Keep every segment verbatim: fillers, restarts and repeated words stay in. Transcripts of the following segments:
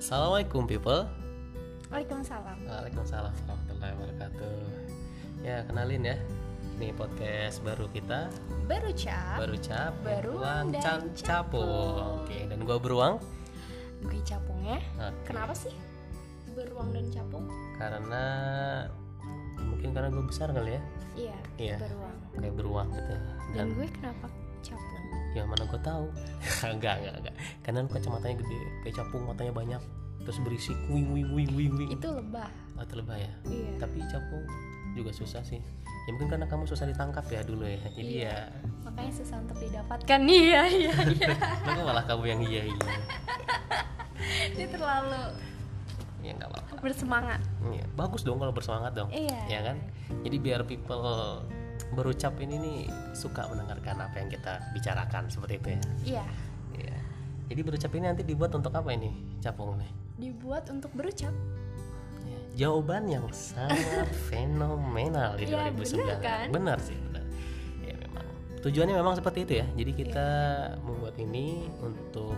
Assalamualaikum people. Waalaikumsalam. Waalaikumsalam warahmatullahi wabarakatuh. Ya kenalin ya, ini podcast baru kita. Berucap. Berucap. Beruang dan Can- capung. Oke, dan gua beruang. Gue capung ya. Oke. Kenapa sih beruang dan capung? Karena mungkin karena gue besar kali ya. Iya. Iya. Beruang. Kayak beruang gitu. Dan gue kenapa capung? Ya mana gue tahu. enggak enggak enggak. Karena lu kacamatanya gede, kayak capung matanya banyak, terus berisik wing wing wing wing wing. Itu lebah. Oh, itu lebah ya. Iya. Tapi capung juga susah sih. Ya mungkin karena kamu susah ditangkap ya dulu ya. Jadi Iya. ya. Makanya susah untuk didapatkan. Iya iya iya. Kenapa malah kamu yang iya iya? Dia terlalu Ya nggak apa-apa. bersemangat. Iya, bagus dong kalau bersemangat dong. Iya. Ya kan? Jadi biar people berucap ini nih suka mendengarkan apa yang kita bicarakan seperti itu ya. Iya. Iya. Jadi berucap ini nanti dibuat untuk apa ini? Capung nih. Dibuat untuk berucap. Ya, jawaban yang sangat fenomenal di Ya, dua ribu sembilan. bener kan? Benar sih, benar. Ya memang. Tujuannya memang seperti itu ya. Jadi kita membuat ini untuk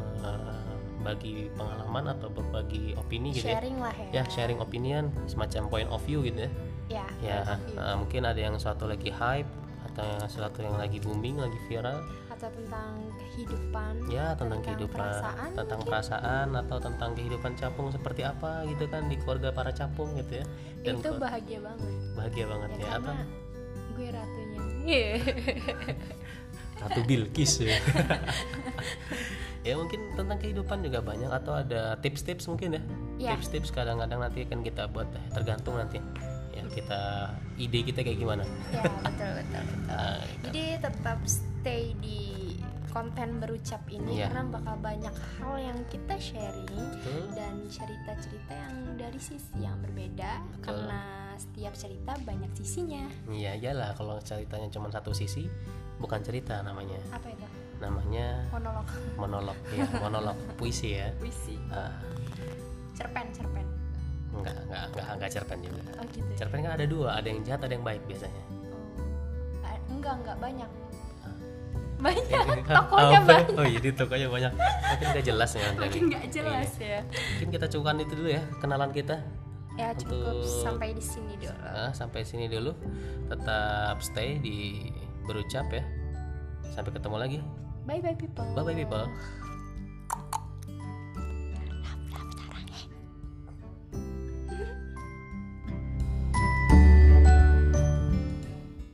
membagi pengalaman atau berbagi opini gitu ya. Sharing lah ya. Ya, sharing opinion, semacam point of view gitu ya. Ya. Ya, review. uh, mungkin ada yang suatu lagi hype atau sesuatu yang lagi booming, lagi viral. Atau tentang kehidupan. Ya, tentang, kehidupan, perasaan tentang mungkin. perasaan atau tentang kehidupan capung seperti apa gitu kan di keluarga para capung gitu ya. Dan Itu ke- bahagia banget. bahagia banget Ya, ya, karena atau gue ratunya. Iya. Ratu Bilqis ya. Ya mungkin tentang kehidupan juga banyak atau ada tips-tips mungkin ya. Ya. Tips-tips kadang-kadang nanti akan kita buat eh, tergantung nanti. Ya kita ide kita kayak gimana. Ya betul betul betul. Nah, gitu. Jadi tetap stay di konten berucap ini Iya. karena bakal banyak hal yang kita sharing Betul. dan cerita-cerita yang dari sisi yang berbeda. Betul. Karena setiap cerita banyak sisinya. Iya iyalah, kalau ceritanya cuma satu sisi bukan cerita namanya. Apa itu? Namanya Monolog. monolog ya, monolog puisi ya. Puisi. Ah, Cerpen cerpen. enggak, enggak, enggak, enggak cerpen juga. Oh gitu. Ya? Cerpen kan ada dua, ada yang jahat, ada yang baik biasanya. Oh. Ah, enggak enggak banyak. Ah. Banyak. Eh, Tokonya apa? banyak. Oh iya, di tokonya banyak. Mungkin nggak jelas ya nanti. Makin nggak jelas ya. Mungkin kita cukupkan itu dulu ya, kenalan kita. Ya cukup Untuk- sampai di sini dulu. Nah, sampai sini dulu. Tetap stay di berucap ya. Sampai ketemu lagi. Bye bye people. Bye bye people.